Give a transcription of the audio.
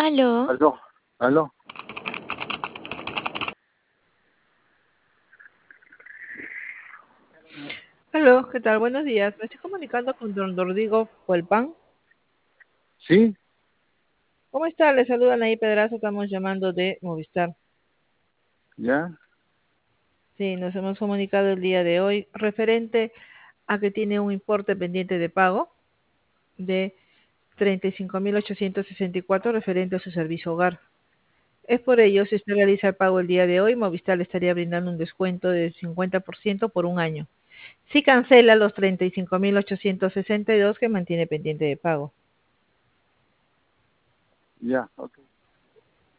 Aló, Aló, aló. Aló, ¿qué tal? Buenos días. Me estoy comunicando con don Rodrigo Huelpan. ¿Sí? ¿Cómo está? Le saludan ahí, Pedraza. Estamos llamando de Movistar. ¿Ya? Sí, nos hemos comunicado el día de hoy referente a que tiene un importe pendiente de pago de 35.864 referente a su servicio hogar. Es por ello, si usted realiza el pago el día de hoy, Movistar le estaría brindando un descuento del 50% por un año. Si cancela los 35.862 que mantiene pendiente de pago. Ya, ok.